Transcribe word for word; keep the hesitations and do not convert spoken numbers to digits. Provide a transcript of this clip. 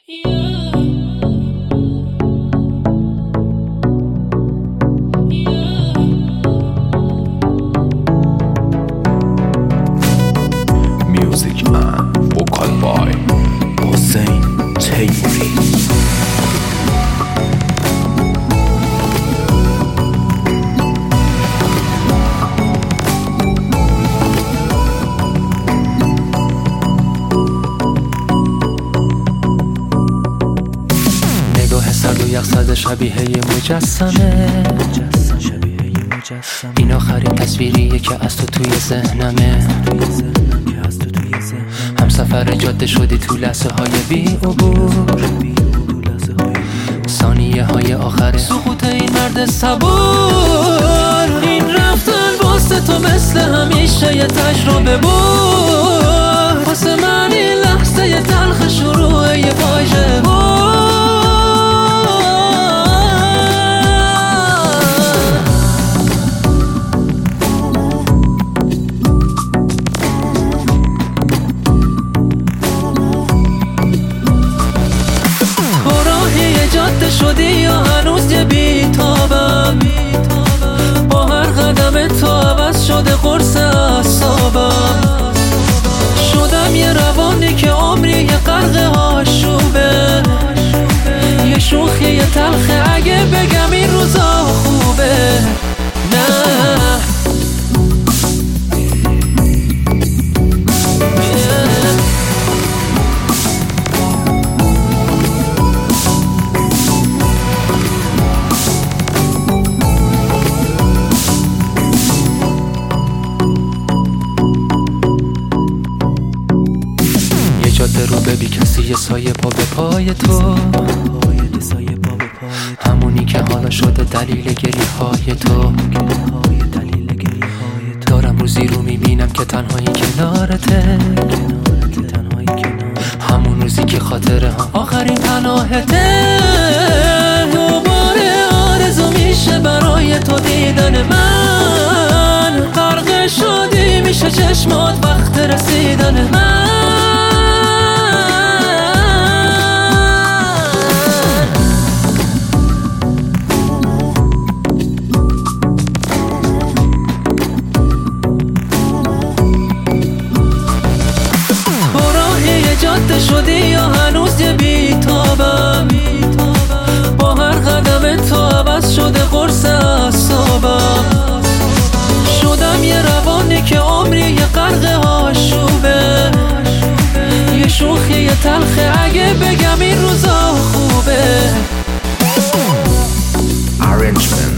Music and vocal by حسین تیموری. نگاه سرد و یخزده شبیه یه مجسمه، این آخرین تصویریه که از تو توی ذهنمه. هم سفر جاده شدی تو لحظه های بی عبور، ثانیه های آخر سقوط این مرد صبور. این رفتن واسه تو مثل همیشه یه تجربه بود، واسه من این لحظه یه تلخ شروع یه فاجعه بود. جاده شدی یا هنوز یه بیتابم، با هر قدم تو عوض شده قرص اعصابم. شدم یه روانی که عمری یه غرق آشوبه، یه شوخی یه تلخه اگه بگم این روزا خوبه. نه جاده رو ببی کسی یه سایه پا به پای تو، همونی که حالا شده دلیل گریه های تو. دارم روزی رو میبینم که تنهایی کنارته، همون روزی که خاطره هم آخرین پناهته. دوباره آرزو میشه برای تو دیدن من، غرق شدی میشه چشمات وقت رسیدن من. جاده شدی یا هنوز یه بیتابم، با هر قدم تو عوض شده قرص اعصابم. شدم یه روانی که عمری یه غرق آشوبه، یه شوخی یه تلخه اگه بگم این روزا خوبه. Arrangement